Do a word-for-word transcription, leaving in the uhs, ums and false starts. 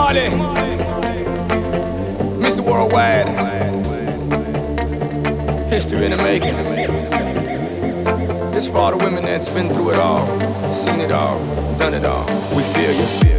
Marley, Mister Worldwide, history in the making. This for all the women that's been through it all, seen it all, done it all. We feel you.